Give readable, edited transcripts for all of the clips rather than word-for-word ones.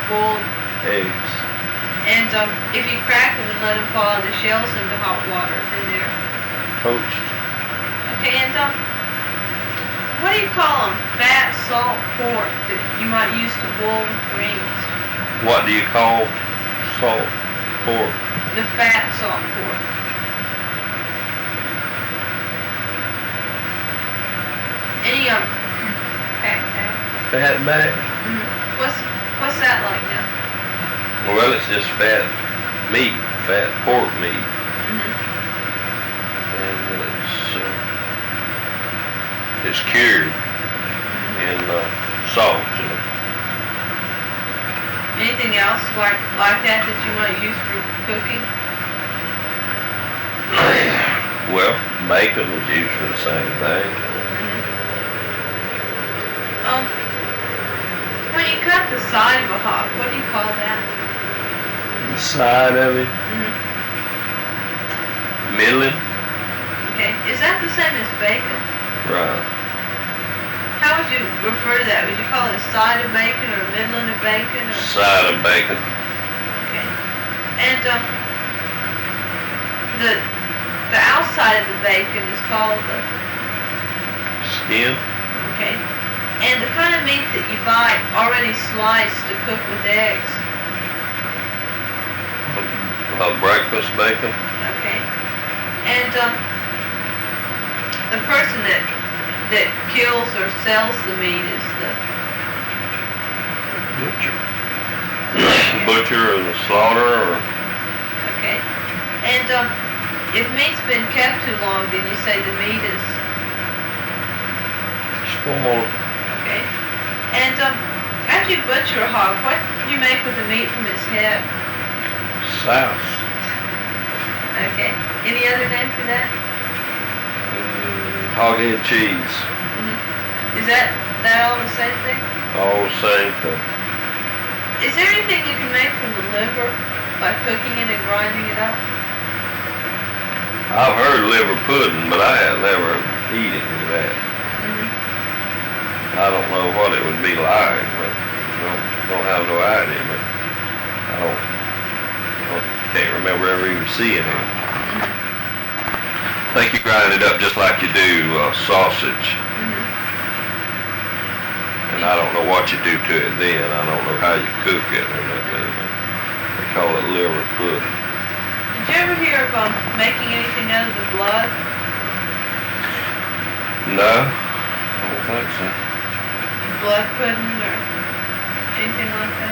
boiled eggs. And if you crack them and let them fall, the shells into hot water, then they're Poached. okay. And what do you call them? Fat salt pork that you might use to boil greens. What do you call salt pork? The fat salt pork. Any Fat back? What's that like now? Well, it's just fat meat, fat pork meat. And it's cured in salt. Anything else like that you might use for cooking? Well, bacon was used for the same thing. When you cut the side of a hog, what do you call that? The side of it? Middling? Okay. Is that the same as bacon? Right. How would you refer to that? Would you call it a side of bacon or a middling of bacon? Or? Side of bacon. Okay. And the outside of the bacon is called the Skin? okay. And the kind of meat that you buy already sliced to cook with eggs. Breakfast bacon? Okay. And the person that kills or sells the meat is the Butcher. Butcher or the slaughterer? okay. And if meat's been kept too long, then you say the meat is Spoiled. okay. And after you butcher a hog, what do you make with the meat from its head? Souse. Okay. Any other name for that? Hog-head cheese. Is that all the same thing? All the same thing. Is there anything you can make from the liver by cooking it and grinding it up? I've heard liver pudding, but I have never eaten that. I don't know what it would be like, but don't have no idea. But can't remember ever even seeing it. I think you grind it up just like you do sausage. And I don't know what you do to it then. I don't know how you cook it. They call it liver pudding. Did you ever hear of making anything out of the blood? No, I don't think so. Blood pudding or anything like that?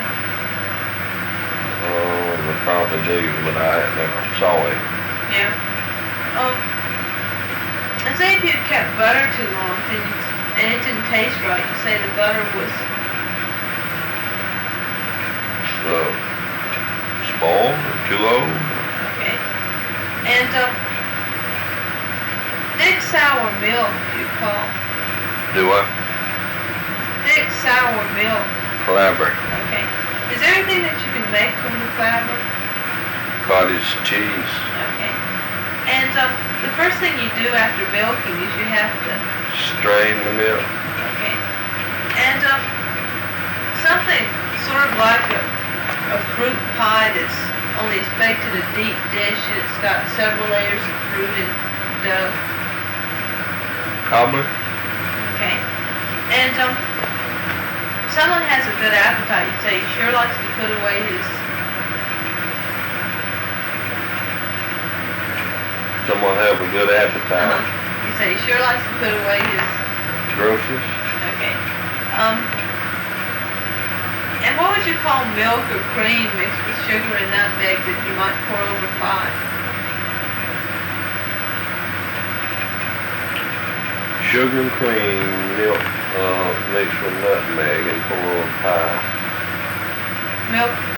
Oh, they probably do, but I never saw it. Yeah. And say if you kept butter too long and it didn't taste right, you say the butter was Spoiled or too old? okay. And thick sour milk you call. Do what? Thick sour milk. Clabber. Okay. Is there anything that you can make from the clabber? Cottage cheese. Okay. And the first thing you do after milking is you have to Strain the milk. okay. And something sort of like a fruit pie that's only it's baked in a deep dish and it's got several layers of fruit and dough. Cobbler? Okay. And someone has a good appetite, you say he sure likes to put away his Someone have a good appetite. You say he sure likes to put away his Groceries? okay. And what would you call milk or cream mixed with sugar and nutmeg that you might pour over pie? Sugar and cream, milk mixed with nutmeg and pour on pie. Milk